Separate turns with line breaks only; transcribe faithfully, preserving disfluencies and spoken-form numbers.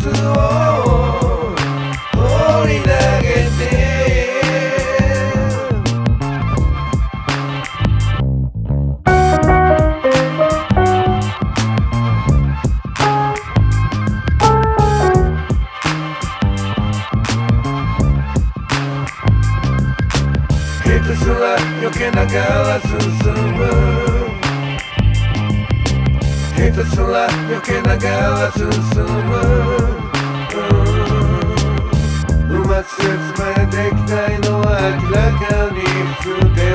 を放り投げてひたすら避けながら進むひたすら避けながら進む、うん、うまく説明できないのは明らかに普通で